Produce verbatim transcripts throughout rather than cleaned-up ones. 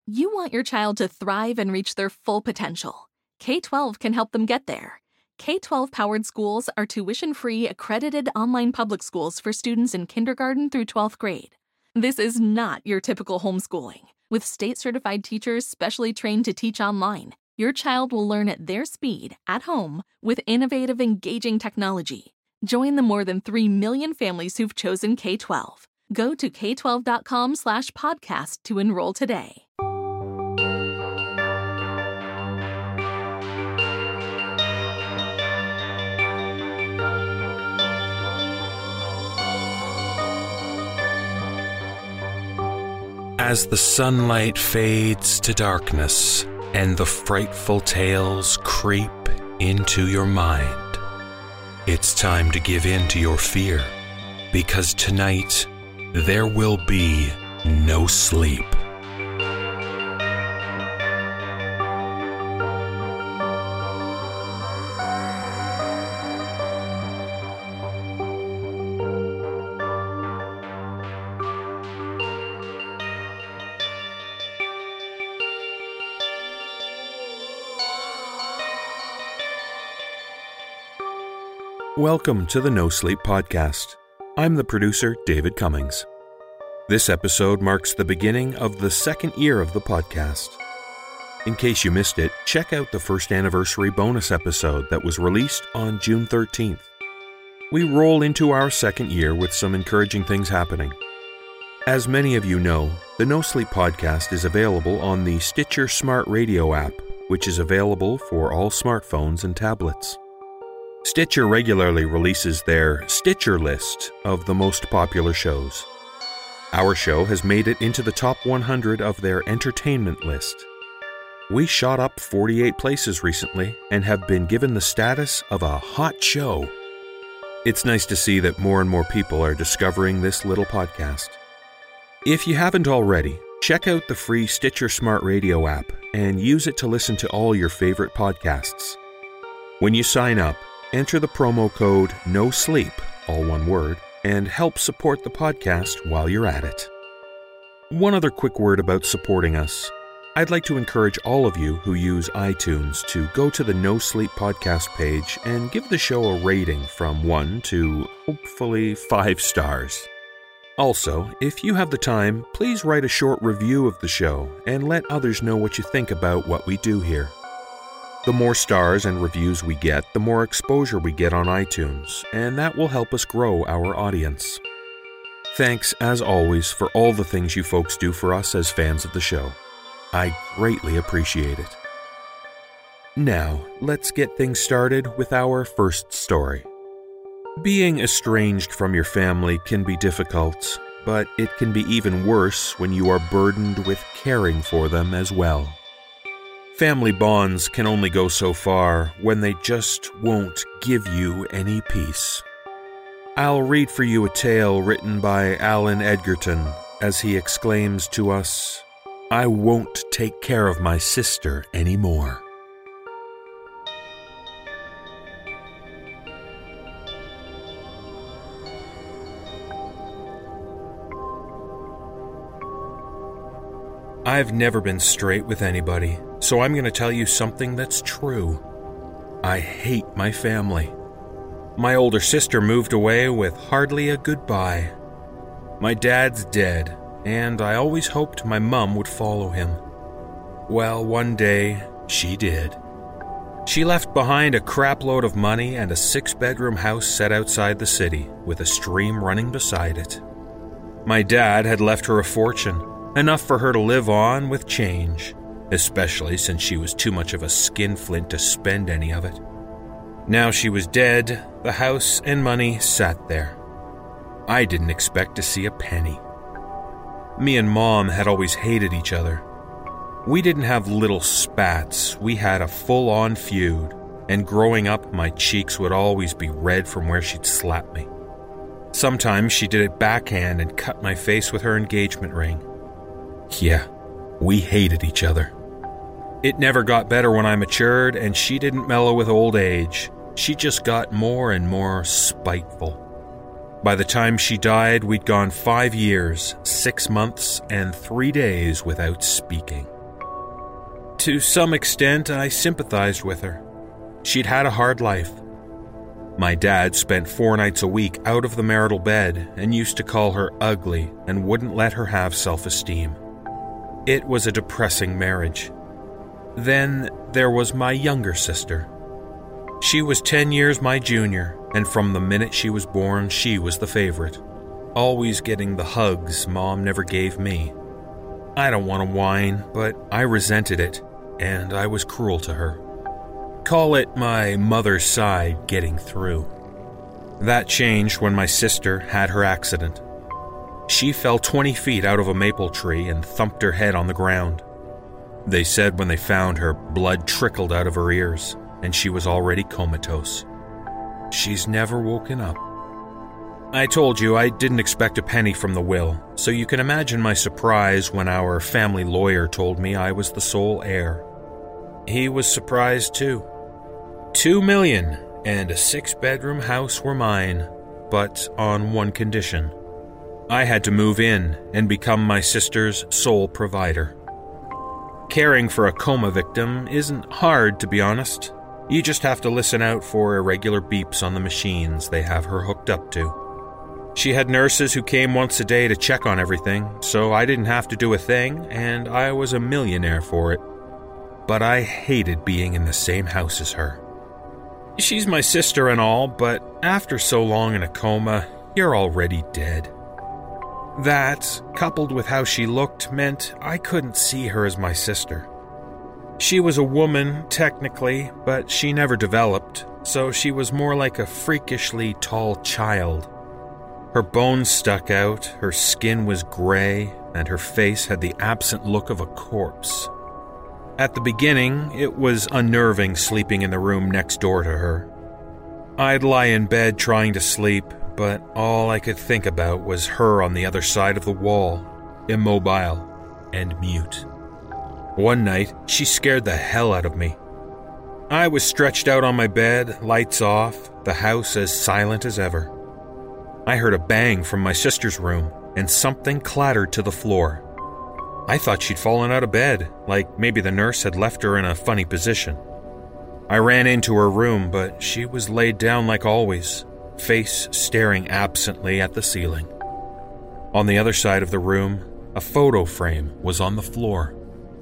You want your child to thrive and reach their full potential. K twelve can help them get there. K twelve-powered schools are tuition-free, accredited online public schools for students in kindergarten through twelfth grade. This is not your typical homeschooling. With state-certified teachers specially trained to teach online, your child will learn at their speed, at home, with innovative, engaging technology. Join the more than three million families who've chosen K twelve. Go to k twelve dot com slash podcast to enroll today. As the sunlight fades to darkness and the frightful tales creep into your mind, it's time to give in to your fear, because tonight there will be no sleep. Welcome to the No Sleep Podcast. I'm the producer, David Cummings. This episode marks the beginning of the second year of the podcast. In case you missed it, check out the first anniversary bonus episode that was released on June thirteenth. We roll into our second year with some encouraging things happening. As many of you know, the No Sleep Podcast is available on the Stitcher Smart Radio app, which is available for all smartphones and tablets. Stitcher regularly releases their Stitcher list of the most popular shows. Our show has made it into the top one hundred of their entertainment list. We shot up forty-eight places recently and have been given the status of a hot show. It's nice to see that more and more people are discovering this little podcast. If you haven't already, check out the free Stitcher Smart Radio app and use it to listen to all your favorite podcasts. When you sign up, enter the promo code NOSLEEP, all one word, and help support the podcast while you're at it. One other quick word about supporting us. I'd like to encourage all of you who use iTunes to go to the No Sleep Podcast page and give the show a rating from one to hopefully five stars. Also, if you have the time, please write a short review of the show and let others know what you think about what we do here. The more stars and reviews we get, the more exposure we get on iTunes, and that will help us grow our audience. Thanks, as always, for all the things you folks do for us as fans of the show. I greatly appreciate it. Now, let's get things started with our first story. Being estranged from your family can be difficult, but it can be even worse when you are burdened with caring for them as well. Family bonds can only go so far when they just won't give you any peace. I'll read for you a tale written by Alan Edgerton as he exclaims to us, "I won't take care of my sister anymore." I've never been straight with anybody, so I'm going to tell you something that's true. I hate my family. My older sister moved away with hardly a goodbye. My dad's dead, and I always hoped my mum would follow him. Well, one day, she did. She left behind a crapload of money and a six-bedroom house set outside the city, with a stream running beside it. My dad had left her a fortune, enough for her to live on with change, especially since she was too much of a skinflint to spend any of it. Now she was dead, the house and money sat there. I didn't expect to see a penny. Me and Mom had always hated each other. We didn't have little spats, we had a full-on feud, and growing up my cheeks would always be red from where she'd slap me. Sometimes she did it backhand and cut my face with her engagement ring. Yeah, we hated each other. It never got better when I matured, and she didn't mellow with old age. She just got more and more spiteful. By the time she died, we'd gone five years, six months, and three days without speaking. To some extent, I sympathized with her. She'd had a hard life. My dad spent four nights a week out of the marital bed and used to call her ugly and wouldn't let her have self-esteem. It was a depressing marriage. Then there was my younger sister. She was ten years my junior, and from the minute she was born, she was the favorite, always getting the hugs Mom never gave me. I don't want to whine, but I resented it, and I was cruel to her. Call it my mother's side getting through. That changed when my sister had her accident. She fell twenty feet out of a maple tree and thumped her head on the ground. They said when they found her, blood trickled out of her ears, and she was already comatose. She's never woken up. I told you I didn't expect a penny from the will, so you can imagine my surprise when our family lawyer told me I was the sole heir. He was surprised too. Two million and a six-bedroom house were mine, but on one condition. I had to move in and become my sister's sole provider. Caring for a coma victim isn't hard, to be honest. You just have to listen out for irregular beeps on the machines they have her hooked up to. She had nurses who came once a day to check on everything, so I didn't have to do a thing, and I was a millionaire for it. But I hated being in the same house as her. She's my sister and all, but after so long in a coma, you're already dead. That, coupled with how she looked, meant I couldn't see her as my sister. She was a woman, technically, but she never developed, so she was more like a freakishly tall child. Her bones stuck out, her skin was gray, and her face had the absent look of a corpse. At the beginning, it was unnerving sleeping in the room next door to her. I'd lie in bed trying to sleep, but all I could think about was her on the other side of the wall, immobile and mute. One night, she scared the hell out of me. I was stretched out on my bed, lights off, the house as silent as ever. I heard a bang from my sister's room, and something clattered to the floor. I thought she'd fallen out of bed, like maybe the nurse had left her in a funny position. I ran into her room, but she was laid down like always, face staring absently at the ceiling. On the other side of the room, a photo frame was on the floor.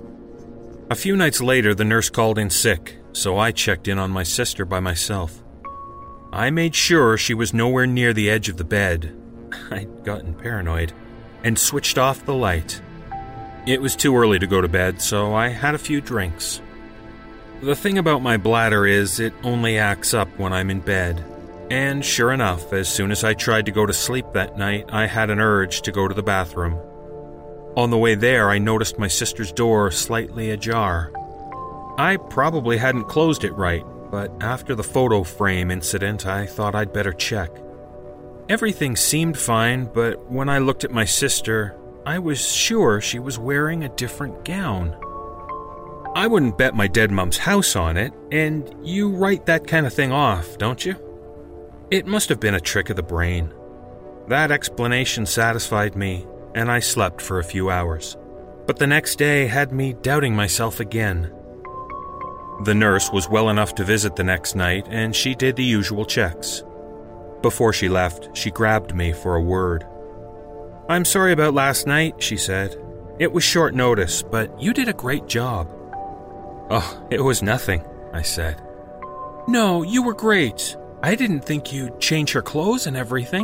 A few nights later, the nurse called in sick, so I checked in on my sister by myself. I made sure she was nowhere near the edge of the bed. I'd gotten paranoid, and switched off the light. It was too early to go to bed, so I had a few drinks. The thing about my bladder is it only acts up when I'm in bed. And sure enough, as soon as I tried to go to sleep that night, I had an urge to go to the bathroom. On the way there, I noticed my sister's door slightly ajar. I probably hadn't closed it right, but after the photo frame incident, I thought I'd better check. Everything seemed fine, but when I looked at my sister, I was sure she was wearing a different gown. I wouldn't bet my dead mom's house on it, and you write that kind of thing off, don't you? It must have been a trick of the brain. That explanation satisfied me, and I slept for a few hours. But the next day had me doubting myself again. The nurse was well enough to visit the next night, and she did the usual checks. Before she left, she grabbed me for a word. "I'm sorry about last night," she said. "It was short notice, but you did a great job." "Oh, it was nothing," I said. "No, you were great. I didn't think you'd change her clothes and everything."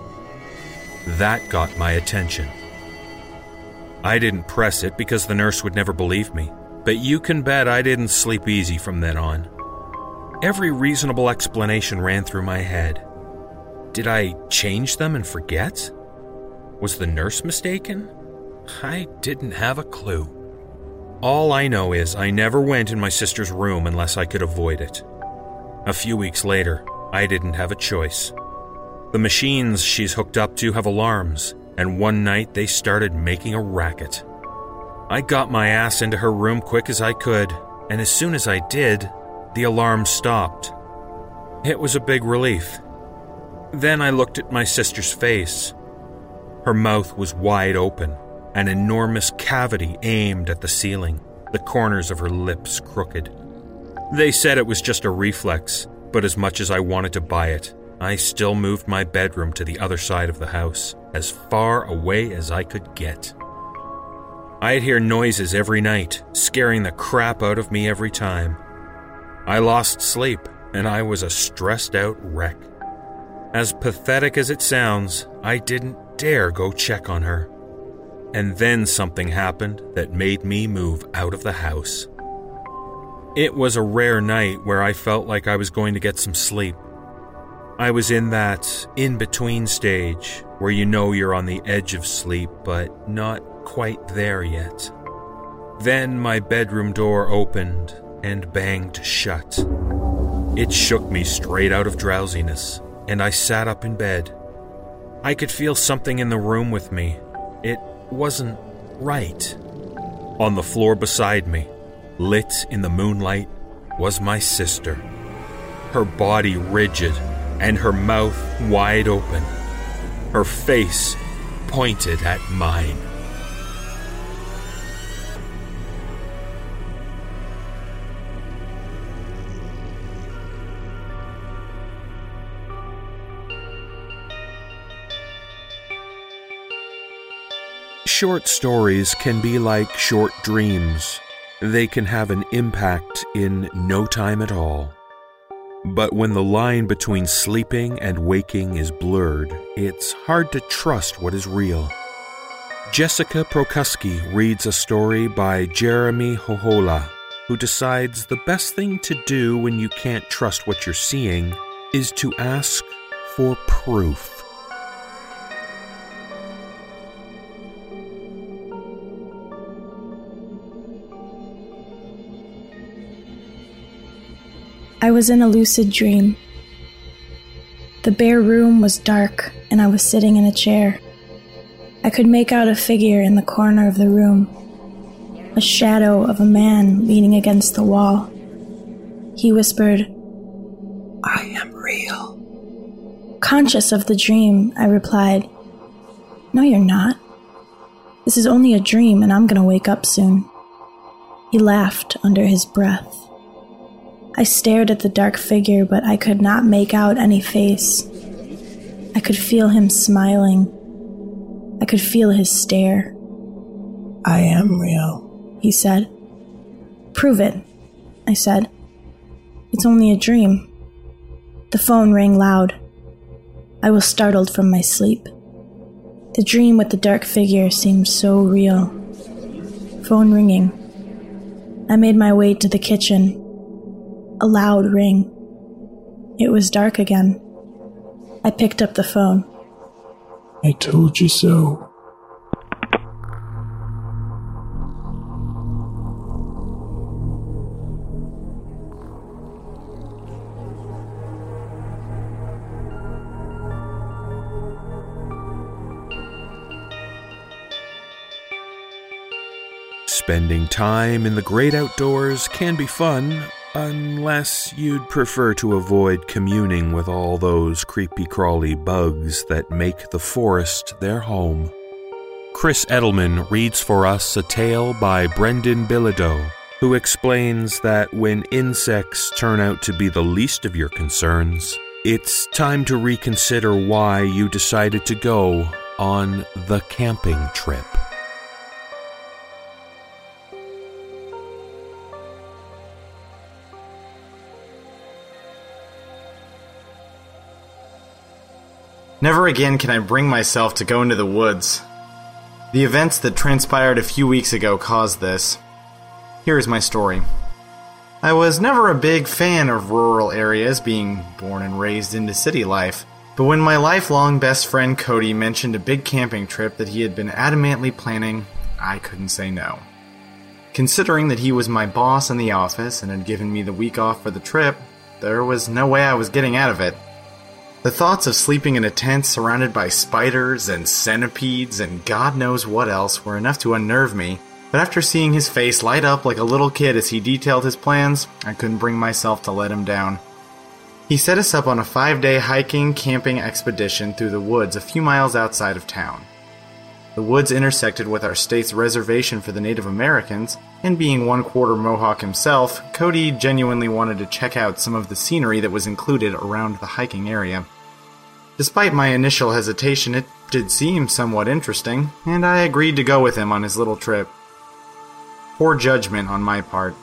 That got my attention. I didn't press it because the nurse would never believe me, but you can bet I didn't sleep easy from then on. Every reasonable explanation ran through my head. Did I change them and forget? Was the nurse mistaken? I didn't have a clue. All I know is I never went in my sister's room unless I could avoid it. A few weeks later, I didn't have a choice. The machines she's hooked up to have alarms, and one night they started making a racket. I got my ass into her room quick as I could, and as soon as I did, the alarm stopped. It was a big relief. Then I looked at my sister's face. Her mouth was wide open, an enormous cavity aimed at the ceiling. the corners of her lips crooked. They said it was just a reflex, but as much as I wanted to buy it, I still moved my bedroom to the other side of the house, as far away as I could get. I'd hear noises every night, scaring the crap out of me every time. I lost sleep, and I was a stressed-out wreck. As pathetic as it sounds, I didn't dare go check on her. And then something happened that made me move out of the house. It was a rare night where I felt like I was going to get some sleep. I was in that in-between stage where you know you're on the edge of sleep, but not quite there yet. Then my bedroom door opened and banged shut. It shook me straight out of drowsiness, and I sat up in bed. I could feel something in the room with me. It wasn't right. On the floor beside me, lit in the moonlight, was my sister. Her body rigid and her mouth wide open. Her face pointed at mine. Short stories can be like short dreams. They can have an impact in no time at all. But when the line between sleeping and waking is blurred, it's hard to trust what is real. Jessica Prokuski reads a story by Jeremy Hohola, who decides the best thing to do when you can't trust what you're seeing is to ask for proof. I was in a lucid dream. The bare room was dark, and I was sitting in a chair. I could make out a figure in the corner of the room, a shadow of a man leaning against the wall. He whispered, "I am real." Conscious of the dream, I replied, "No, you're not. This is only a dream, and I'm gonna wake up soon." He laughed under his breath. I stared at the dark figure, but I could not make out any face. I could feel him smiling. I could feel his stare. "I am real," he said. "Prove it," I said. "It's only a dream." The phone rang loud. I was startled from my sleep. The dream with the dark figure seemed so real. Phone ringing. I made my way to the kitchen. A loud ring. It was dark again. I picked up the phone. "I told you so." Spending time in the great outdoors can be fun, unless you'd prefer to avoid communing with all those creepy-crawly bugs that make the forest their home. Chris Edelman reads for us a tale by Brendan Bilodeau, who explains that when insects turn out to be the least of your concerns, it's time to reconsider why you decided to go on the camping trip. Never again can I bring myself to go into the woods. The events that transpired a few weeks ago caused this. Here is my story. I was never a big fan of rural areas, being born and raised into city life, but when my lifelong best friend Cody mentioned a big camping trip that he had been adamantly planning, I couldn't say no. Considering that he was my boss in the office and had given me the week off for the trip, there was no way I was getting out of it. The thoughts of sleeping in a tent surrounded by spiders and centipedes and God knows what else were enough to unnerve me, but after seeing his face light up like a little kid as he detailed his plans, I couldn't bring myself to let him down. He set us up on a five-day hiking, camping expedition through the woods a few miles outside of town. The woods intersected with our state's reservation for the Native Americans, and being one quarter Mohawk himself, Cody genuinely wanted to check out some of the scenery that was included around the hiking area. Despite my initial hesitation, it did seem somewhat interesting, and I agreed to go with him on his little trip. Poor judgment on my part.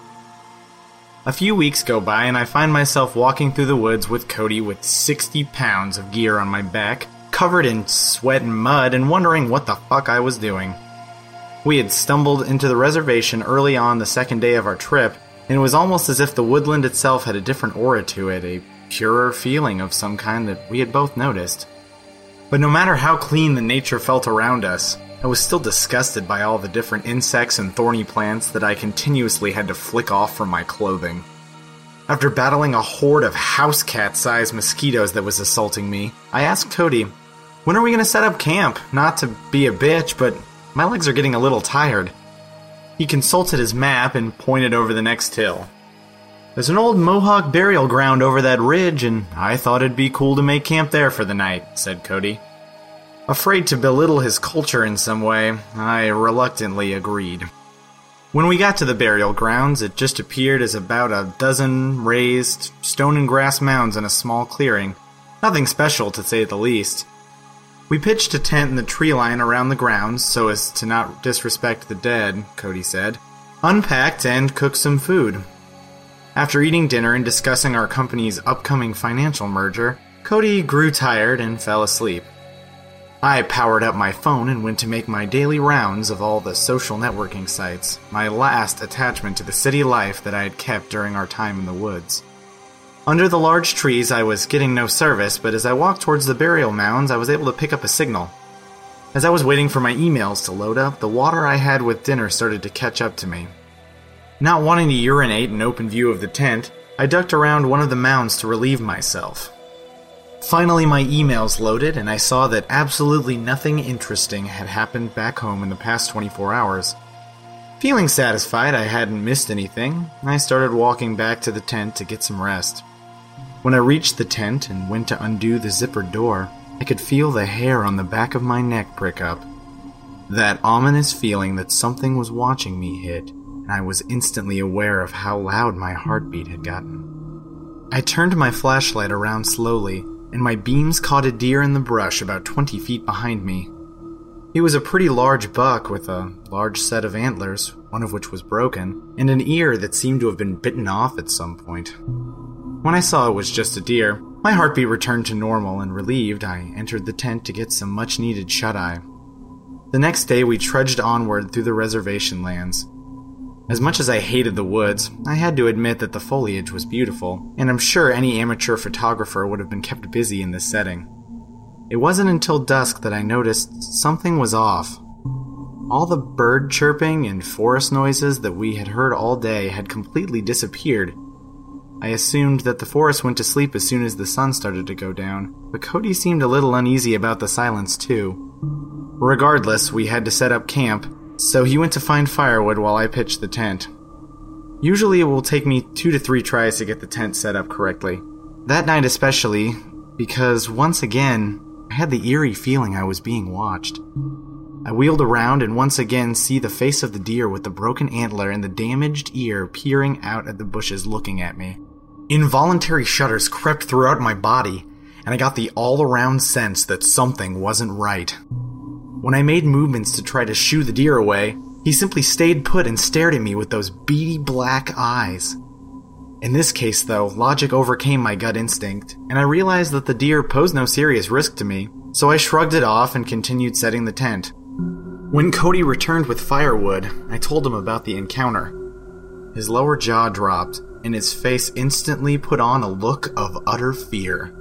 A few weeks go by and I find myself walking through the woods with Cody with sixty pounds of gear on my back, covered in sweat and mud, and wondering what the fuck I was doing. We had stumbled into the reservation early on the second day of our trip, and it was almost as if the woodland itself had a different aura to it, a purer feeling of some kind that we had both noticed. But no matter how clean the nature felt around us, I was still disgusted by all the different insects and thorny plants that I continuously had to flick off from my clothing. After battling a horde of house cat-sized mosquitoes that was assaulting me, I asked Cody, "When are we going to set up camp? Not to be a bitch, but my legs are getting a little tired." He consulted his map and pointed over the next hill. "There's an old Mohawk burial ground over that ridge, and I thought it'd be cool to make camp there for the night," said Cody. Afraid to belittle his culture in some way, I reluctantly agreed. When we got to the burial grounds, it just appeared as about a dozen raised stone and grass mounds in a small clearing. Nothing special, to say the least. We pitched a tent in the tree line around the grounds so as to not disrespect the dead, Cody said, unpacked and cooked some food. After eating dinner and discussing our company's upcoming financial merger, Cody grew tired and fell asleep. I powered up my phone and went to make my daily rounds of all the social networking sites, my last attachment to the city life that I had kept during our time in the woods. Under the large trees, I was getting no service, but as I walked towards the burial mounds, I was able to pick up a signal. As I was waiting for my emails to load up, the water I had with dinner started to catch up to me. Not wanting to urinate in open view of the tent, I ducked around one of the mounds to relieve myself. Finally, my emails loaded, and I saw that absolutely nothing interesting had happened back home in the past twenty-four hours. Feeling satisfied I hadn't missed anything, I started walking back to the tent to get some rest. When I reached the tent and went to undo the zippered door, I could feel the hair on the back of my neck prick up. That ominous feeling that something was watching me hit, and I was instantly aware of how loud my heartbeat had gotten. I turned my flashlight around slowly, and my beams caught a deer in the brush about twenty feet behind me. He was a pretty large buck with a large set of antlers, one of which was broken, and an ear that seemed to have been bitten off at some point. When I saw it was just a deer, my heartbeat returned to normal, and relieved, I entered the tent to get some much-needed shut-eye. The next day we trudged onward through the reservation lands. As much as I hated the woods, I had to admit that the foliage was beautiful, and I'm sure any amateur photographer would have been kept busy in this setting. It wasn't until dusk that I noticed something was off. All the bird chirping and forest noises that we had heard all day had completely disappeared. I assumed that the forest went to sleep as soon as the sun started to go down, but Cody seemed a little uneasy about the silence too. Regardless, we had to set up camp, so he went to find firewood while I pitched the tent. Usually it will take me two to three tries to get the tent set up correctly. That night especially, because once again, I had the eerie feeling I was being watched. I wheeled around and once again see the face of the deer with the broken antler and the damaged ear peering out at the bushes looking at me. Involuntary shudders crept throughout my body, and I got the all-around sense that something wasn't right. When I made movements to try to shoo the deer away, he simply stayed put and stared at me with those beady black eyes. In this case, though, logic overcame my gut instinct, and I realized that the deer posed no serious risk to me, so I shrugged it off and continued setting the tent. When Cody returned with firewood, I told him about the encounter. His lower jaw dropped, and his face instantly put on a look of utter fear.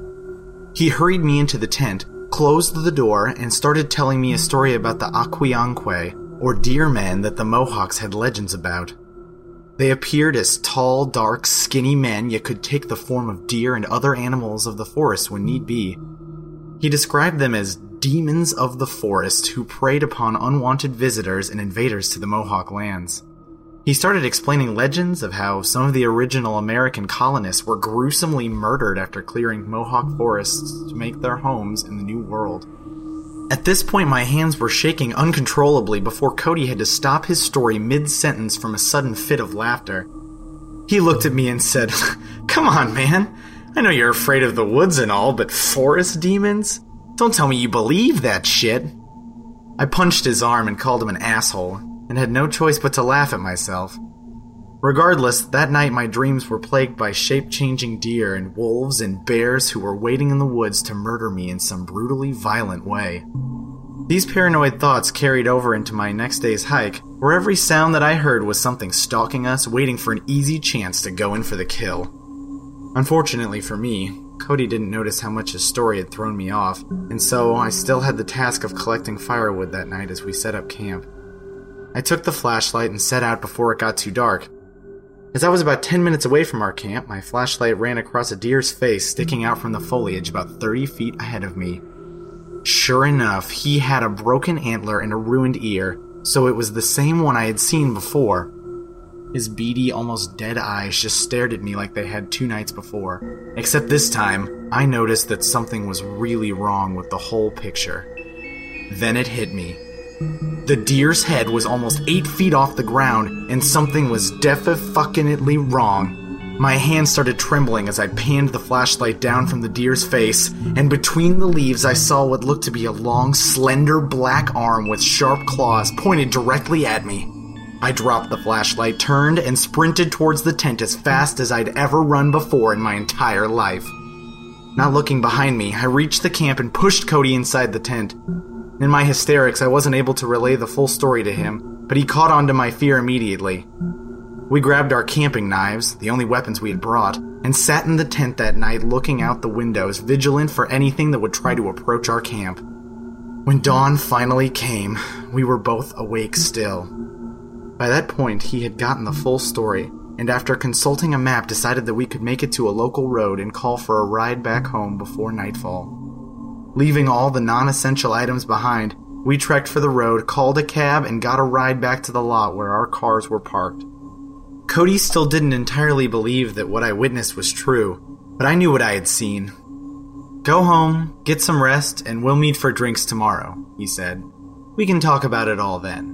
He hurried me into the tent, closed the door, and started telling me a story about the Aquianque, or deer men that the Mohawks had legends about. They appeared as tall, dark, skinny men, yet could take the form of deer and other animals of the forest when need be. He described them as demons of the forest who preyed upon unwanted visitors and invaders to the Mohawk lands. He started explaining legends of how some of the original American colonists were gruesomely murdered after clearing Mohawk forests to make their homes in the New World. At this point, my hands were shaking uncontrollably before Cody had to stop his story mid-sentence from a sudden fit of laughter. He looked at me and said, "Come on, man. I know you're afraid of the woods and all, but forest demons? Don't tell me you believe that shit." I punched his arm and called him an asshole, and had no choice but to laugh at myself. Regardless, that night my dreams were plagued by shape-changing deer and wolves and bears who were waiting in the woods to murder me in some brutally violent way. These paranoid thoughts carried over into my next day's hike, where every sound that I heard was something stalking us, waiting for an easy chance to go in for the kill. Unfortunately for me, Cody didn't notice how much his story had thrown me off, and so I still had the task of collecting firewood that night as we set up camp. I took the flashlight and set out before it got too dark. As I was about ten minutes away from our camp, my flashlight ran across a deer's face sticking out from the foliage about thirty feet ahead of me. Sure enough, he had a broken antler and a ruined ear, so it was the same one I had seen before. His beady, almost dead eyes just stared at me like they had two nights before. Except this time, I noticed that something was really wrong with the whole picture. Then it hit me. The deer's head was almost eight feet off the ground, and something was defi-fucking-itly wrong. My hands started trembling as I panned the flashlight down from the deer's face, and between the leaves I saw what looked to be a long, slender black arm with sharp claws pointed directly at me. I dropped the flashlight, turned, and sprinted towards the tent as fast as I'd ever run before in my entire life. Not looking behind me, I reached the camp and pushed Cody inside the tent. In my hysterics, I wasn't able to relay the full story to him, but he caught on to my fear immediately. We grabbed our camping knives, the only weapons we had brought, and sat in the tent that night looking out the windows, vigilant for anything that would try to approach our camp. When dawn finally came, we were both awake still. By that point, he had gotten the full story, and after consulting a map decided that we could make it to a local road and call for a ride back home before nightfall. Leaving all the non-essential items behind, we trekked for the road, called a cab, and got a ride back to the lot where our cars were parked. Cody still didn't entirely believe that what I witnessed was true, but I knew what I had seen. "Go home, get some rest, and we'll meet for drinks tomorrow," he said. "We can talk about it all then."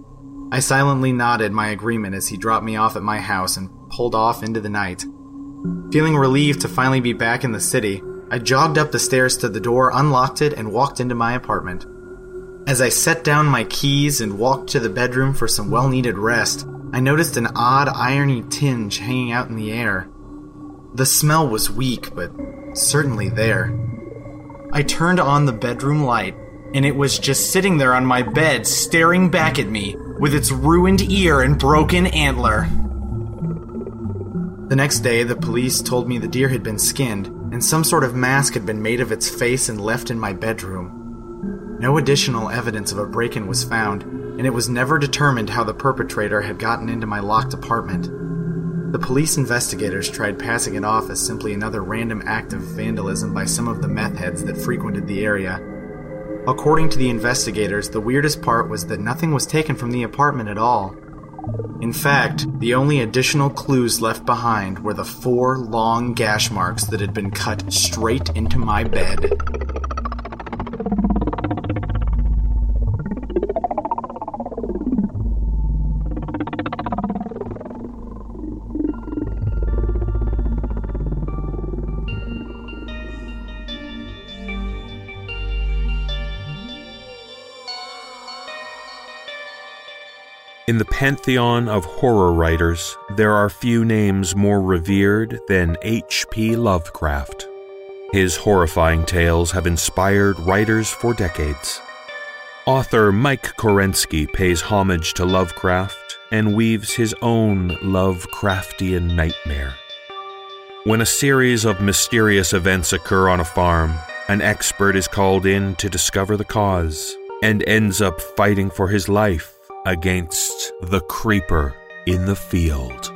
I silently nodded my agreement as he dropped me off at my house and pulled off into the night. Feeling relieved to finally be back in the city, I jogged up the stairs to the door, unlocked it, and walked into my apartment. As I set down my keys and walked to the bedroom for some well-needed rest, I noticed an odd irony tinge hanging out in the air. The smell was weak, but certainly there. I turned on the bedroom light, and it was just sitting there on my bed, staring back at me, with its ruined ear and broken antler. The next day, the police told me the deer had been skinned, and some sort of mask had been made of its face and left in my bedroom. No additional evidence of a break-in was found, and it was never determined how the perpetrator had gotten into my locked apartment. The police investigators tried passing it off as simply another random act of vandalism by some of the meth heads that frequented the area. According to the investigators, the weirdest part was that nothing was taken from the apartment at all. In fact, the only additional clues left behind were the four long gash marks that had been cut straight into my bed. In the pantheon of horror writers, there are few names more revered than H P Lovecraft. His horrifying tales have inspired writers for decades. Author Mike Korensky pays homage to Lovecraft and weaves his own Lovecraftian nightmare. When a series of mysterious events occur on a farm, an expert is called in to discover the cause and ends up fighting for his life against the creeper in the field.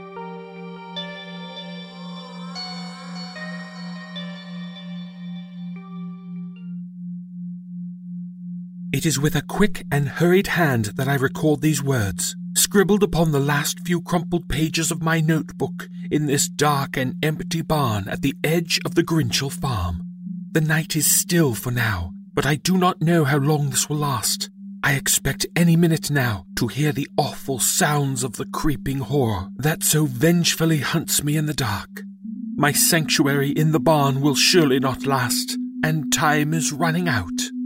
It is with a quick and hurried hand that I record these words, scribbled upon the last few crumpled pages of my notebook in this dark and empty barn at the edge of the Grinchell farm. The night is still for now, but I do not know how long this will last. I expect any minute now to hear the awful sounds of the creeping horror that so vengefully hunts me in the dark. My sanctuary in the barn will surely not last, and time is running out.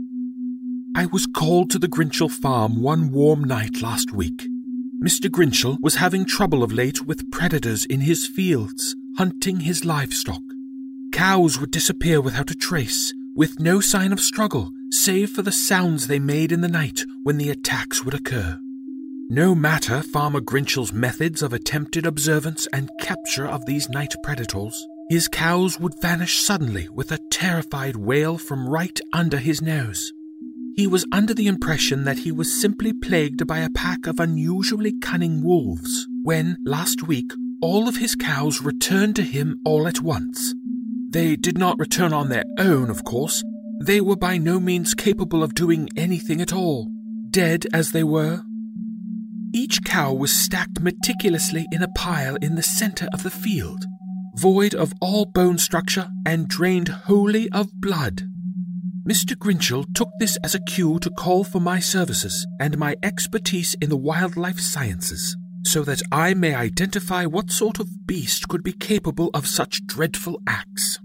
I was called to the Grinchell farm one warm night last week. Mister Grinchell was having trouble of late with predators in his fields, hunting his livestock. Cows would disappear without a trace, with no sign of struggle, save for the sounds they made in the night when the attacks would occur. No matter Farmer Grinchell's methods of attempted observance and capture of these night predators, his cows would vanish suddenly with a terrified wail from right under his nose. He was under the impression that he was simply plagued by a pack of unusually cunning wolves, when, last week, all of his cows returned to him all at once. They did not return on their own, of course. They were by no means capable of doing anything at all, dead as they were. Each cow was stacked meticulously in a pile in the center of the field, void of all bone structure and drained wholly of blood. Mister Grinchell took this as a cue to call for my services and my expertise in the wildlife sciences, so that I may identify what sort of beast could be capable of such dreadful acts.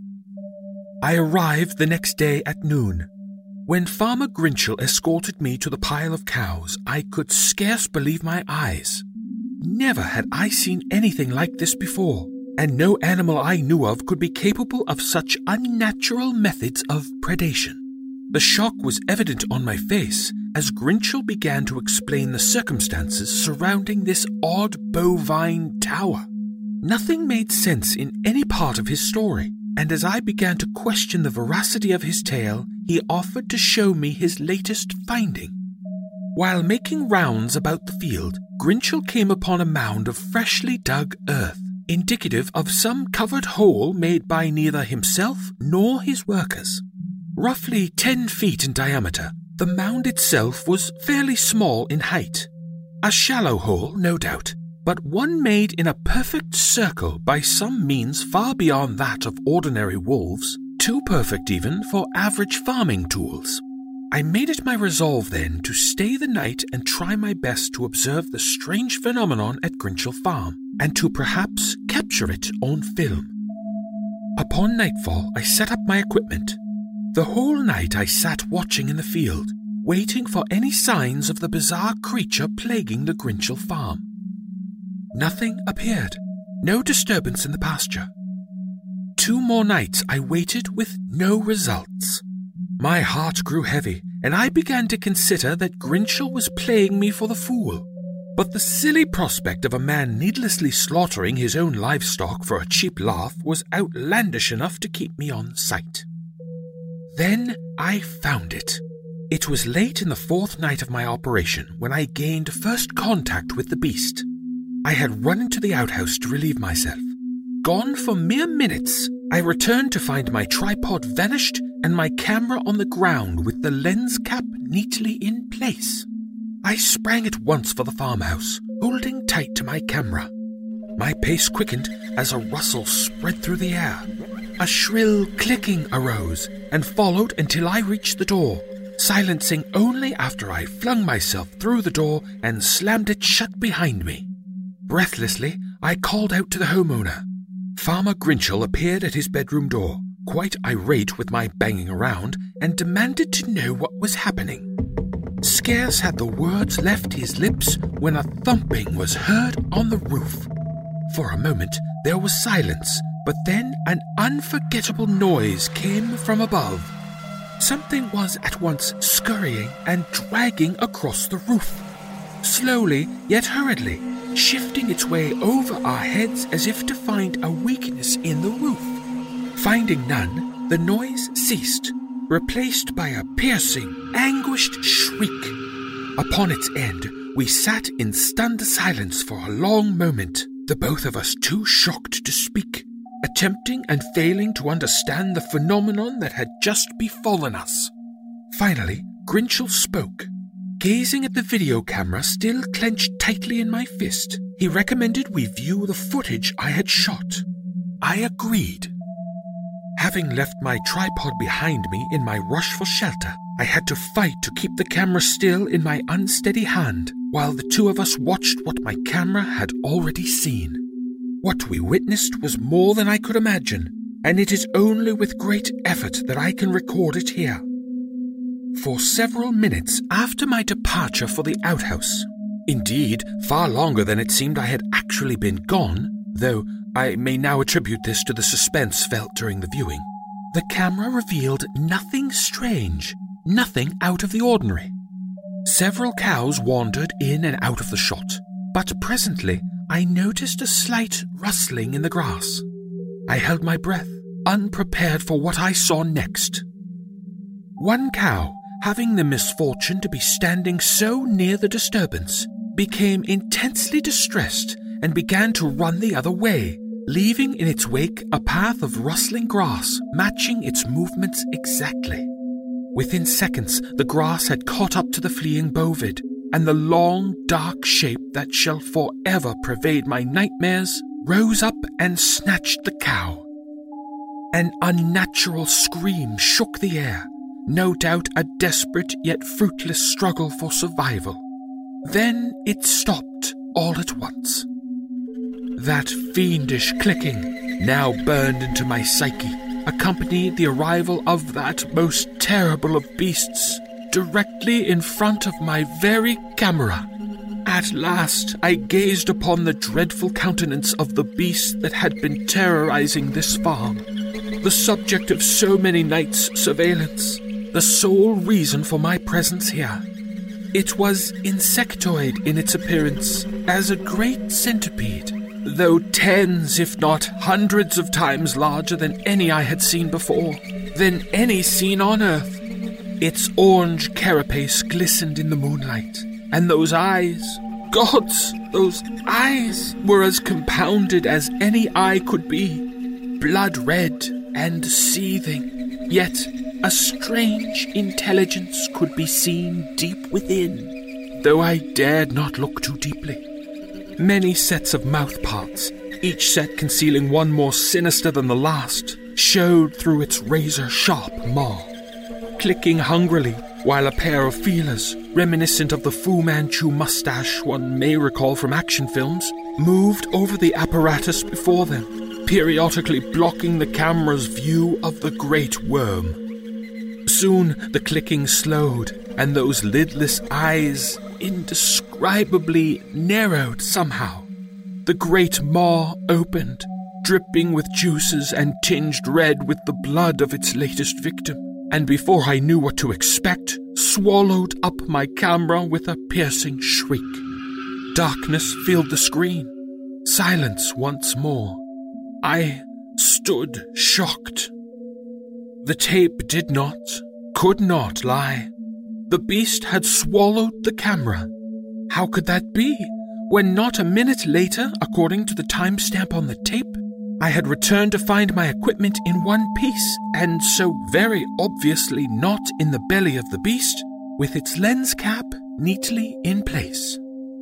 I arrived the next day at noon. When Farmer Grinchell escorted me to the pile of cows, I could scarce believe my eyes. Never had I seen anything like this before, and no animal I knew of could be capable of such unnatural methods of predation. The shock was evident on my face as Grinchell began to explain the circumstances surrounding this odd bovine tower. Nothing made sense in any part of his story, and as I began to question the veracity of his tale, he offered to show me his latest finding. While making rounds about the field, Grinchell came upon a mound of freshly dug earth, indicative of some covered hole made by neither himself nor his workers. Roughly ten feet in diameter, the mound itself was fairly small in height. A shallow hole, no doubt, but one made in a perfect circle by some means far beyond that of ordinary wolves, too perfect even for average farming tools. I made it my resolve then to stay the night and try my best to observe the strange phenomenon at Grinchell Farm, and to perhaps capture it on film. Upon nightfall, I set up my equipment. The whole night I sat watching in the field, waiting for any signs of the bizarre creature plaguing the Grinchell Farm. Nothing appeared. No disturbance in the pasture. Two more nights I waited with no results. My heart grew heavy, and I began to consider that Grinchell was playing me for the fool. But the silly prospect of a man needlessly slaughtering his own livestock for a cheap laugh was outlandish enough to keep me on sight. Then I found it. It was late in the fourth night of my operation when I gained first contact with the beast. I had run into the outhouse to relieve myself. Gone for mere minutes, I returned to find my tripod vanished and my camera on the ground with the lens cap neatly in place. I sprang at once for the farmhouse, holding tight to my camera. My pace quickened as a rustle spread through the air. A shrill clicking arose and followed until I reached the door, silencing only after I flung myself through the door and slammed it shut behind me. Breathlessly, I called out to the homeowner. Farmer Grinchell appeared at his bedroom door, quite irate with my banging around, and demanded to know what was happening. Scarce had the words left his lips when a thumping was heard on the roof. For a moment there was silence, but then an unforgettable noise came from above. Something was at once scurrying and dragging across the roof, slowly yet hurriedly, shifting its way over our heads as if to find a weakness in the roof. Finding none, the noise ceased, replaced by a piercing, anguished shriek. Upon its end, we sat in stunned silence for a long moment, the both of us too shocked to speak, attempting and failing to understand the phenomenon that had just befallen us. Finally, Grinchell spoke. Gazing at the video camera still clenched tightly in my fist, he recommended we view the footage I had shot. I agreed. Having left my tripod behind me in my rush for shelter, I had to fight to keep the camera still in my unsteady hand while the two of us watched what my camera had already seen. What we witnessed was more than I could imagine, and it is only with great effort that I can record it here. For several minutes after my departure for the outhouse, indeed far longer than it seemed I had actually been gone, though I may now attribute this to the suspense felt during the viewing, the camera revealed nothing strange, nothing out of the ordinary. Several cows wandered in and out of the shot, but presently I noticed a slight rustling in the grass. I held my breath, unprepared for what I saw next. One cow, having the misfortune to be standing so near the disturbance, became intensely distressed and began to run the other way, leaving in its wake a path of rustling grass matching its movements exactly. Within seconds, the grass had caught up to the fleeing bovid, and the long, dark shape that shall forever pervade my nightmares rose up and snatched the cow. An unnatural scream shook the air, no doubt a desperate yet fruitless struggle for survival. Then it stopped all at once. That fiendish clicking now burned into my psyche, accompanied the arrival of that most terrible of beasts directly in front of my very camera. At last I gazed upon the dreadful countenance of the beast that had been terrorizing this farm, the subject of so many nights' surveillance, the sole reason for my presence here. It was insectoid in its appearance, as a great centipede, though tens, if not hundreds of times larger than any I had seen before, than any seen on earth. Its orange carapace glistened in the moonlight, and those eyes, gods, those eyes were as compounded as any eye could be, blood red and seething, yet a strange intelligence could be seen deep within, though I dared not look too deeply. Many sets of mouth parts, each set concealing one more sinister than the last, showed through its razor-sharp maw. Clicking hungrily, while a pair of feelers, reminiscent of the Fu Manchu mustache one may recall from action films, moved over the apparatus before them, periodically blocking the camera's view of the great worm. Soon the clicking slowed, and those lidless eyes indescribably narrowed somehow. The great maw opened, dripping with juices and tinged red with the blood of its latest victim, and before I knew what to expect, swallowed up my camera with a piercing shriek. Darkness filled the screen. Silence once more. I stood shocked. The tape did not, could not lie. The beast had swallowed the camera. How could that be, when not a minute later, according to the timestamp on the tape, I had returned to find my equipment in one piece, and so very obviously not in the belly of the beast, with its lens cap neatly in place.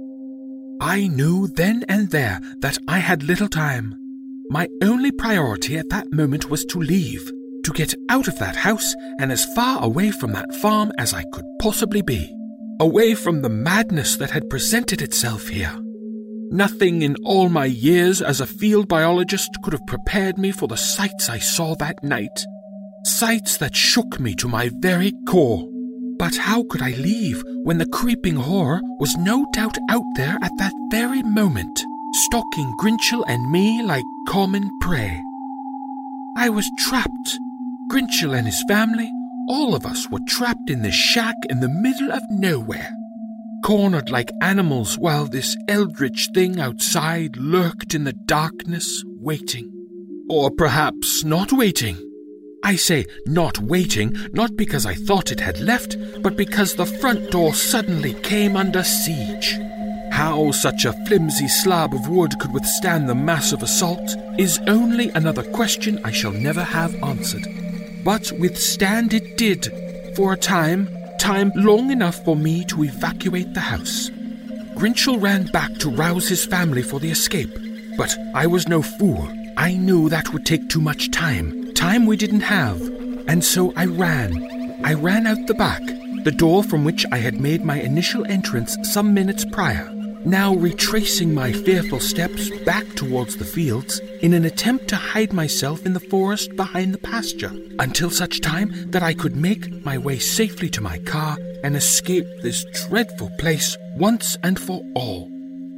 I knew then and there that I had little time. My only priority at that moment was to leave, to get out of that house and as far away from that farm as I could possibly be, away from the madness that had presented itself here. Nothing in all my years as a field biologist could have prepared me for the sights I saw that night, sights that shook me to my very core. But how could I leave when the creeping horror was no doubt out there at that very moment, stalking Grinchell and me like common prey? I was trapped. Grinchell and his family, all of us were trapped in this shack in the middle of nowhere, cornered like animals while this eldritch thing outside lurked in the darkness, waiting. Or perhaps not waiting. I say not waiting, not because I thought it had left, but because the front door suddenly came under siege. How such a flimsy slab of wood could withstand the massive assault is only another question I shall never have answered. But withstand it did, for a time, time long enough for me to evacuate the house. Grinchell ran back to rouse his family for the escape, but I was no fool. I knew that would take too much time, time we didn't have, and so I ran. I ran out the back, the door from which I had made my initial entrance some minutes prior, now retracing my fearful steps back towards the fields in an attempt to hide myself in the forest behind the pasture, until such time that I could make my way safely to my car and escape this dreadful place once and for all.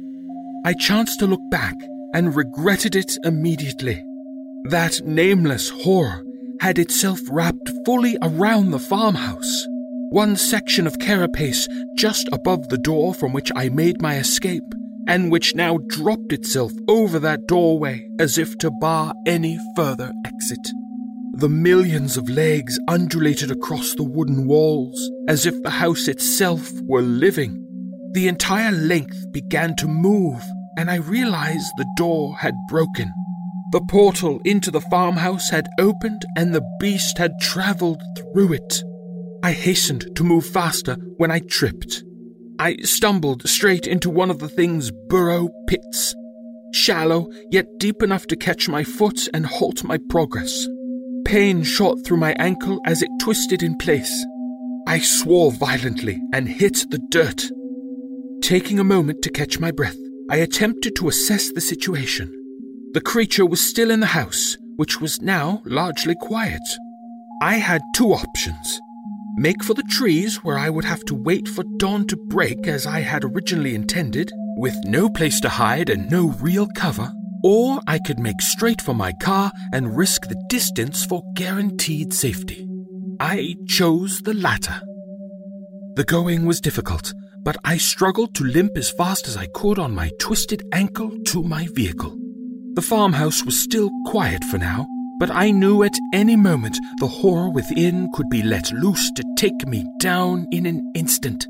I chanced to look back and regretted it immediately. That nameless horror had itself wrapped fully around the farmhouse. One section of carapace just above the door from which I made my escape, and which now dropped itself over that doorway as if to bar any further exit. The millions of legs undulated across the wooden walls as if the house itself were living. The entire length began to move, and I realized the door had broken. The portal into the farmhouse had opened, and the beast had traveled through it. I hastened to move faster when I tripped. I stumbled straight into one of the thing's burrow pits, shallow yet deep enough to catch my foot and halt my progress. Pain shot through my ankle as it twisted in place. I swore violently and hit the dirt. Taking a moment to catch my breath, I attempted to assess the situation. The creature was still in the house, which was now largely quiet. I had two options. Make for the trees, where I would have to wait for dawn to break as I had originally intended, with no place to hide and no real cover, or I could make straight for my car and risk the distance for guaranteed safety. I chose the latter. The going was difficult, but I struggled to limp as fast as I could on my twisted ankle to my vehicle. The farmhouse was still quiet for now, but I knew at any moment the horror within could be let loose to take me down in an instant.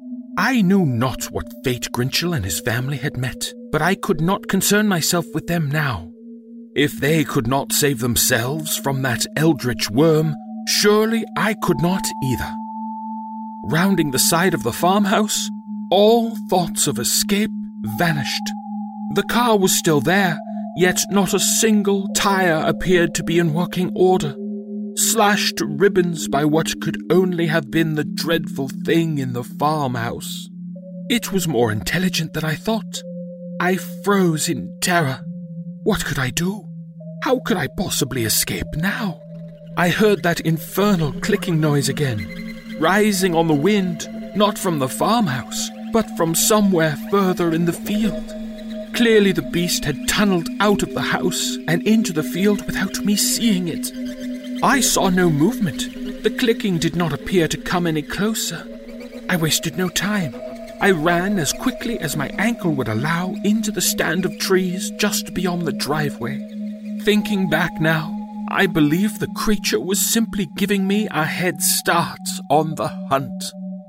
I knew not what fate Grinchell and his family had met, but I could not concern myself with them now. If they could not save themselves from that eldritch worm, surely I could not either. Rounding the side of the farmhouse, all thoughts of escape vanished. The car was still there, yet not a single tire appeared to be in working order, slashed to ribbons by what could only have been the dreadful thing in the farmhouse. It was more intelligent than I thought. I froze in terror. What could I do? How could I possibly escape now? I heard that infernal clicking noise again, rising on the wind, not from the farmhouse, but from somewhere further in the field. Clearly the beast had tunneled out of the house and into the field without me seeing it. I saw no movement. The clicking did not appear to come any closer. I wasted no time. I ran as quickly as my ankle would allow into the stand of trees just beyond the driveway. Thinking back now, I believe the creature was simply giving me a head start on the hunt.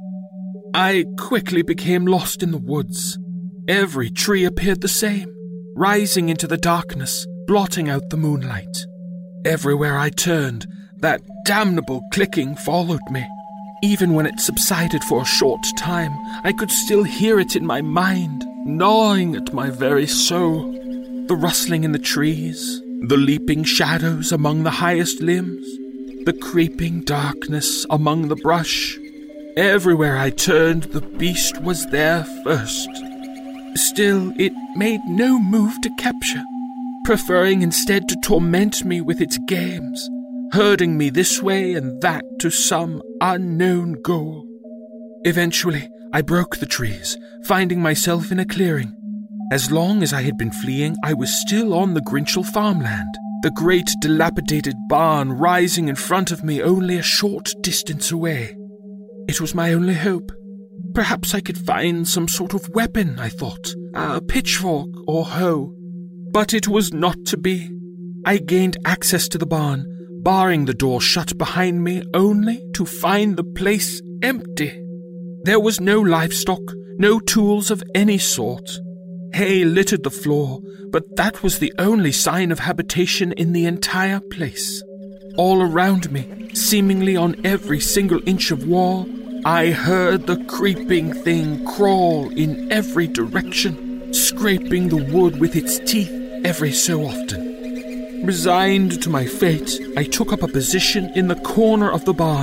I quickly became lost in the woods. Every tree appeared the same, rising into the darkness, blotting out the moonlight. Everywhere I turned, that damnable clicking followed me. Even when it subsided for a short time, I could still hear it in my mind, gnawing at my very soul. The rustling in the trees, the leaping shadows among the highest limbs, the creeping darkness among the brush. Everywhere I turned, the beast was there first. Still, it made no move to capture, preferring instead to torment me with its games, herding me this way and that to some unknown goal. Eventually, I broke the trees, finding myself in a clearing. As long as I had been fleeing, I was still on the Grinchell farmland, the great dilapidated barn rising in front of me only a short distance away. It was my only hope. Perhaps I could find some sort of weapon, I thought, a pitchfork or hoe. But it was not to be. I gained access to the barn, barring the door shut behind me only to find the place empty. There was no livestock, no tools of any sort. Hay littered the floor, but that was the only sign of habitation in the entire place. All around me, seemingly on every single inch of wall, I heard the creeping thing crawl in every direction, scraping the wood with its teeth every so often. Resigned to my fate, I took up a position in the corner of the barn,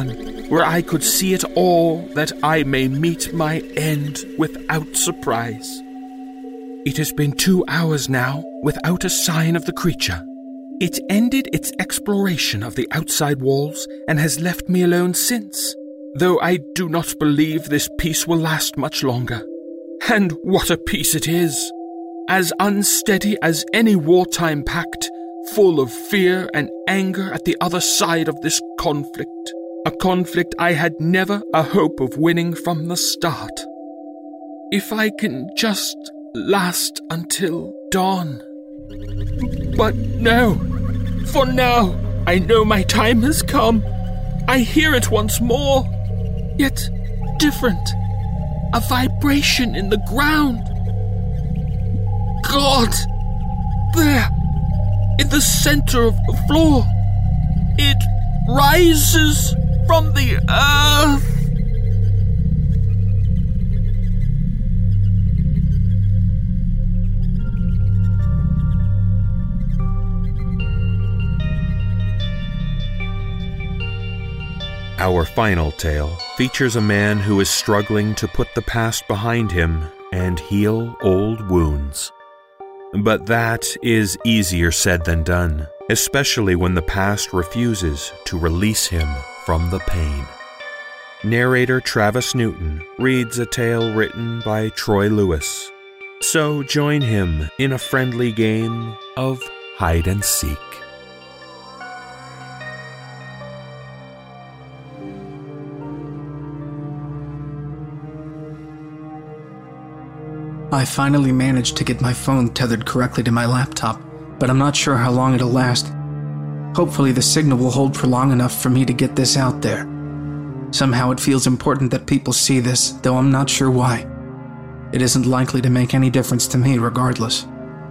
where I could see it all, that I may meet my end without surprise. It has been two hours now without a sign of the creature. It ended its exploration of the outside walls and has left me alone since, though I do not believe this peace will last much longer. And what a peace it is! As unsteady as any wartime pact, full of fear and anger at the other side of this conflict. A conflict I had never a hope of winning from the start. If I can just last until dawn. But no, for now, I know my time has come. I hear it once more, yet different. A vibration in the ground. God! There! In the center of the floor! It rises from the earth! Our final tale features a man who is struggling to put the past behind him and heal old wounds. But that is easier said than done, especially when the past refuses to release him from the pain. Narrator Travis Newton reads a tale written by Troy Lewis. So join him in a friendly game of hide and seek. I finally managed to get my phone tethered correctly to my laptop, but I'm not sure how long it'll last. Hopefully the signal will hold for long enough for me to get this out there. Somehow it feels important that people see this, though I'm not sure why. It isn't likely to make any difference to me regardless.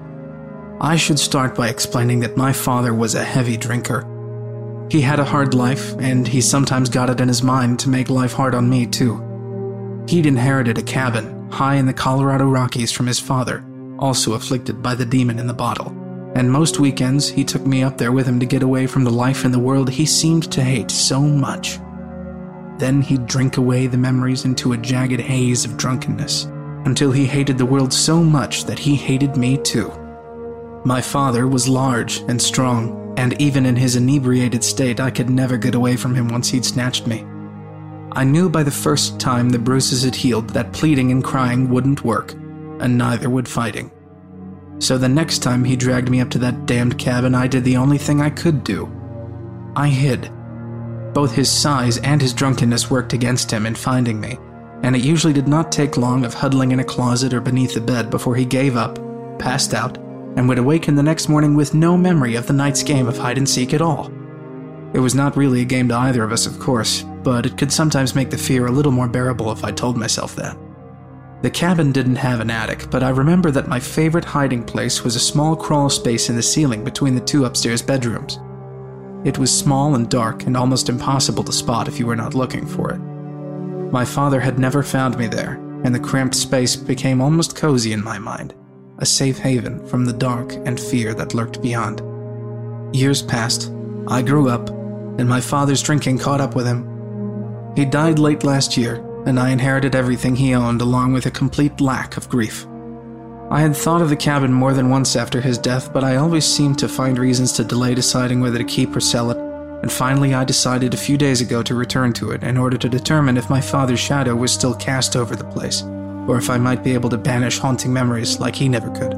I should start by explaining that my father was a heavy drinker. He had a hard life, and he sometimes got it in his mind to make life hard on me too. He'd inherited a cabin high in the Colorado Rockies from his father, also afflicted by the demon in the bottle, and most weekends he took me up there with him to get away from the life in the world he seemed to hate so much. Then he'd drink away the memories into a jagged haze of drunkenness, until he hated the world so much that he hated me too. My father was large and strong, and even in his inebriated state I could never get away from him once he'd snatched me. I knew by the first time the bruises had healed that pleading and crying wouldn't work, and neither would fighting. So the next time he dragged me up to that damned cabin, I did the only thing I could do. I hid. Both his size and his drunkenness worked against him in finding me, and it usually did not take long of huddling in a closet or beneath a bed before he gave up, passed out, and would awaken the next morning with no memory of the night's game of hide-and-seek at all. It was not really a game to either of us, of course, but it could sometimes make the fear a little more bearable if I told myself that. The cabin didn't have an attic, but I remember that my favorite hiding place was a small crawl space in the ceiling between the two upstairs bedrooms. It was small and dark and almost impossible to spot if you were not looking for it. My father had never found me there, and the cramped space became almost cozy in my mind, a safe haven from the dark and fear that lurked beyond. Years passed, I grew up, and my father's drinking caught up with him. He died late last year, and I inherited everything he owned along with a complete lack of grief. I had thought of the cabin more than once after his death, but I always seemed to find reasons to delay deciding whether to keep or sell it, and finally I decided a few days ago to return to it in order to determine if my father's shadow was still cast over the place, or if I might be able to banish haunting memories like he never could.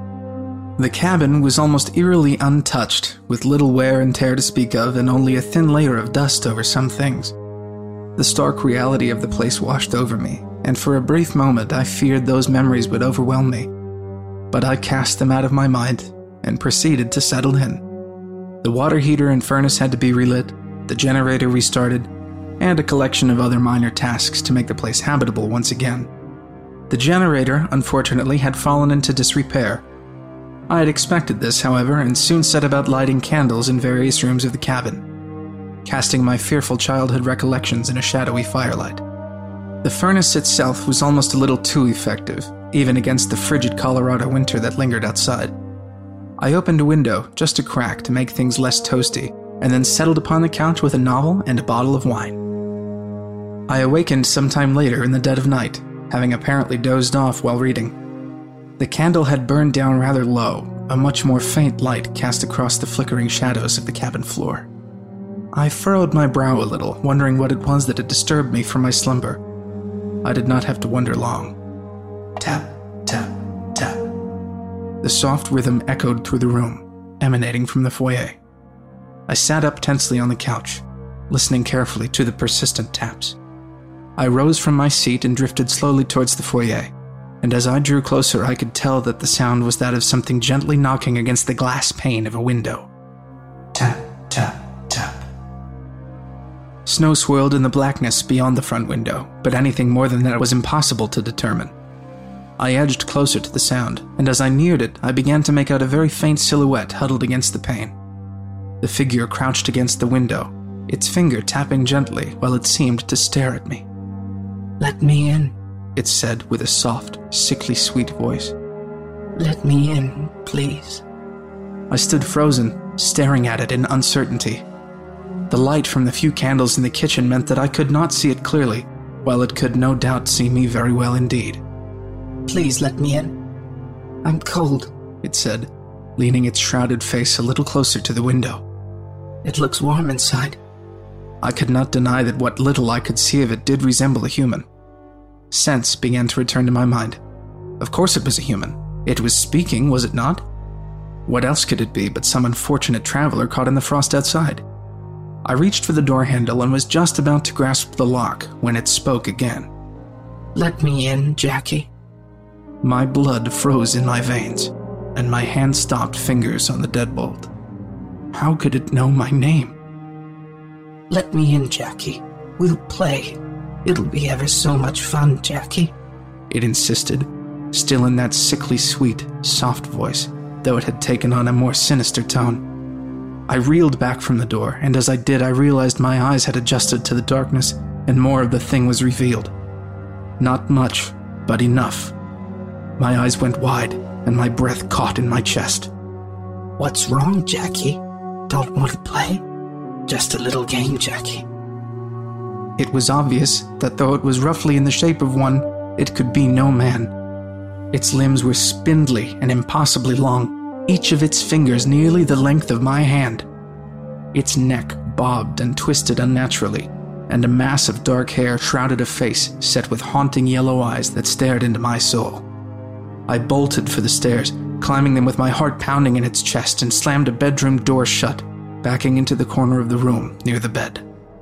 The cabin was almost eerily untouched, with little wear and tear to speak of and only a thin layer of dust over some things. The stark reality of the place washed over me, and for a brief moment I feared those memories would overwhelm me. But I cast them out of my mind and proceeded to settle in. The water heater and furnace had to be relit, the generator restarted, and a collection of other minor tasks to make the place habitable once again. The generator, unfortunately, had fallen into disrepair. I had expected this, however, and soon set about lighting candles in various rooms of the cabin, casting my fearful childhood recollections in a shadowy firelight. The furnace itself was almost a little too effective, even against the frigid Colorado winter that lingered outside. I opened a window, just a crack to make things less toasty, and then settled upon the couch with a novel and a bottle of wine. I awakened sometime later in the dead of night, having apparently dozed off while reading. The candle had burned down rather low, a much more faint light cast across the flickering shadows of the cabin floor. I furrowed my brow a little, wondering what it was that had disturbed me from my slumber. I did not have to wonder long. Tap, tap, tap. The soft rhythm echoed through the room, emanating from the foyer. I sat up tensely on the couch, listening carefully to the persistent taps. I rose from my seat and drifted slowly towards the foyer, and as I drew closer I could tell that the sound was that of something gently knocking against the glass pane of a window. Tap, tap, tap. Snow swirled in the blackness beyond the front window, but anything more than that was impossible to determine. I edged closer to the sound, and as I neared it, I began to make out a very faint silhouette huddled against the pane. The figure crouched against the window, its finger tapping gently while it seemed to stare at me. "Let me in," it said with a soft, sickly sweet voice. "Let me in, please." I stood frozen, staring at it in uncertainty. The light from the few candles in the kitchen meant that I could not see it clearly, while it could no doubt see me very well indeed. "Please let me in. I'm cold," it said, leaning its shrouded face a little closer to the window. "It looks warm inside." I could not deny that what little I could see of it did resemble a human. Sense began to return to my mind. Of course it was a human. It was speaking, was it not? What else could it be but some unfortunate traveler caught in the frost outside? I reached for the door handle and was just about to grasp the lock when it spoke again. "Let me in, Jackie." My blood froze in my veins, and my hand stopped fingers on the deadbolt. How could it know my name? "Let me in, Jackie. We'll play. It'll be ever so much fun, Jackie," it insisted, still in that sickly sweet, soft voice, though it had taken on a more sinister tone. I reeled back from the door, and as I did I realized my eyes had adjusted to the darkness, and more of the thing was revealed. Not much, but enough. My eyes went wide, and my breath caught in my chest. "What's wrong, Jackie? Don't want to play? Just a little game, Jackie." It was obvious that though it was roughly in the shape of one, it could be no man. Its limbs were spindly and impossibly long, each of its fingers nearly the length of my hand. Its neck bobbed and twisted unnaturally, and a mass of dark hair shrouded a face set with haunting yellow eyes that stared into my soul. I bolted for the stairs, climbing them with my heart pounding in its chest, and slammed a bedroom door shut, backing into the corner of the room near the bed.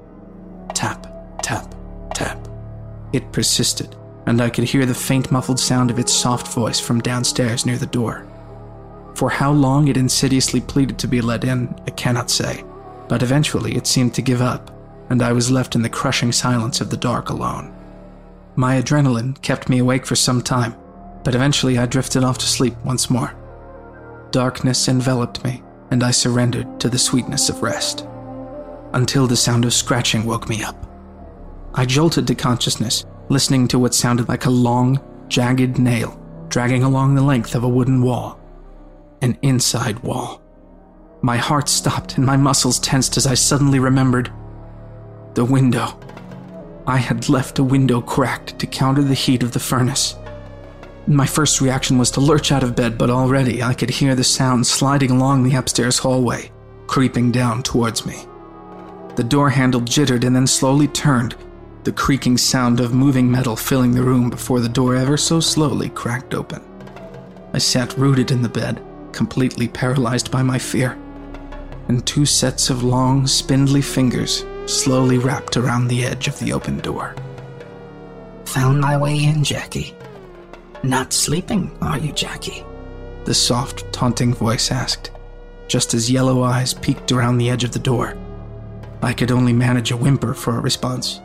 Tap, tap, tap. It persisted, and I could hear the faint muffled sound of its soft voice from downstairs near the door. For how long it insidiously pleaded to be let in, I cannot say, but eventually it seemed to give up, and I was left in the crushing silence of the dark alone. My adrenaline kept me awake for some time, but eventually I drifted off to sleep once more. Darkness enveloped me, and I surrendered to the sweetness of rest. Until the sound of scratching woke me up. I jolted to consciousness, listening to what sounded like a long, jagged nail dragging along the length of a wooden wall. An inside wall. My heart stopped and my muscles tensed as I suddenly remembered. The window. I had left a window cracked to counter the heat of the furnace. My first reaction was to lurch out of bed, but already I could hear the sound sliding along the upstairs hallway, creeping down towards me. The door handle jittered and then slowly turned, the creaking sound of moving metal filling the room before the door ever so slowly cracked open. I sat rooted in the bed, completely paralyzed by my fear, and two sets of long, spindly fingers slowly wrapped around the edge of the open door. "Found my way in, Jackie. Not sleeping, are you, Jackie?" the soft, taunting voice asked, just as yellow eyes peeked around the edge of the door. I could only manage a whimper for a response.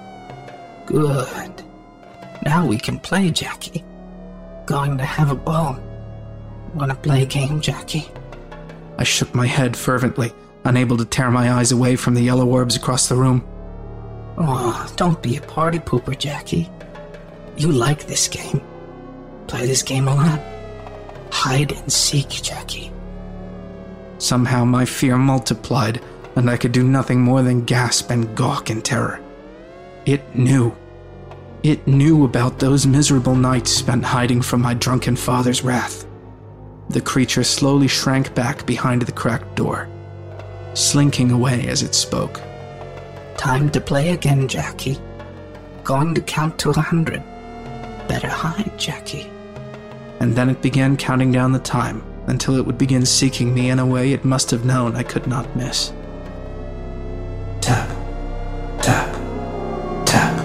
"Good. Now we can play, Jackie. Going to have a ball. Wanna play a game, Jackie?" I shook my head fervently, unable to tear my eyes away from the yellow orbs across the room. "Oh, don't be a party pooper, Jackie. You like this game. Play this game a lot. Hide and seek, Jackie." Somehow my fear multiplied, and I could do nothing more than gasp and gawk in terror. It knew. It knew about those miserable nights spent hiding from my drunken father's wrath. The creature slowly shrank back behind the cracked door, slinking away as it spoke. Time to play again, Jackie. Going to count to a hundred. Better hide, Jackie. And then it began counting down the time until it would begin seeking me in a way it must have known I could not miss. Tap, tap, tap.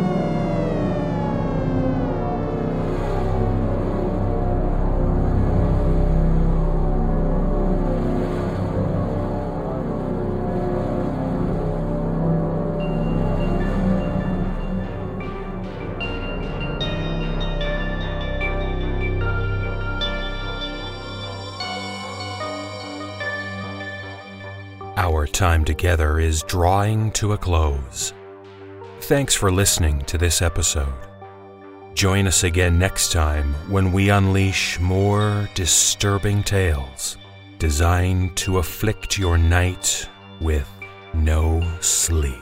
Our time together is drawing to a close. Thanks for listening to this episode. Join us again next time when we unleash more disturbing tales designed to afflict your night with no sleep.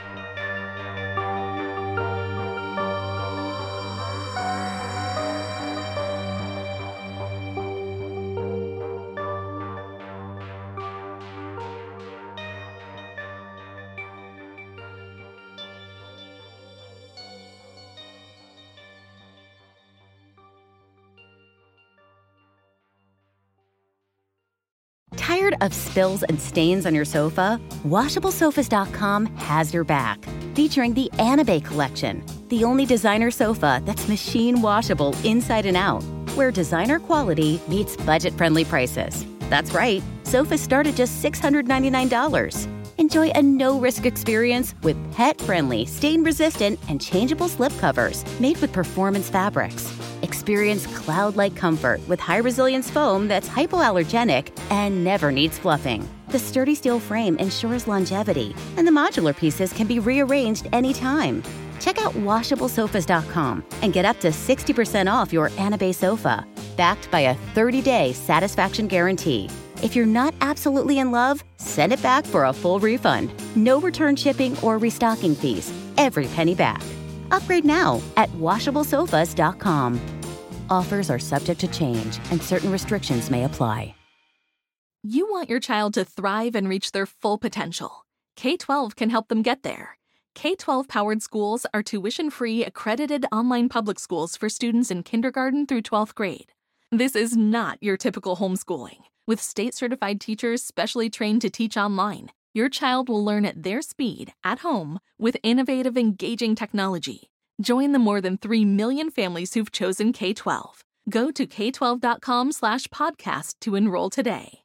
Tired of spills and stains on your sofa? Washable Sofas dot com has your back. Featuring the Anabay Collection, the only designer sofa that's machine washable inside and out, where designer quality meets budget-friendly prices. That's right, sofas start at just six hundred ninety-nine dollars. Enjoy a no-risk experience with pet-friendly, stain-resistant, and changeable slipcovers made with performance fabrics. Experience cloud-like comfort with high-resilience foam that's hypoallergenic and never needs fluffing. The sturdy steel frame ensures longevity, and the modular pieces can be rearranged anytime. Check out Washable Sofas dot com and get up to sixty percent off your Anabay sofa, backed by a thirty-day satisfaction guarantee. If you're not absolutely in love, send it back for a full refund. No return shipping or restocking fees. Every penny back. Upgrade now at Washable Sofas dot com. Offers are subject to change, and certain restrictions may apply. You want your child to thrive and reach their full potential. K twelve can help them get there. K twelve-powered schools are tuition-free, accredited online public schools for students in kindergarten through twelfth grade. This is not your typical homeschooling. With state-certified teachers specially trained to teach online, your child will learn at their speed, at home, with innovative, engaging technology. Join the more than three million families who've chosen K twelve. Go to K twelve dot com slash podcast to enroll today.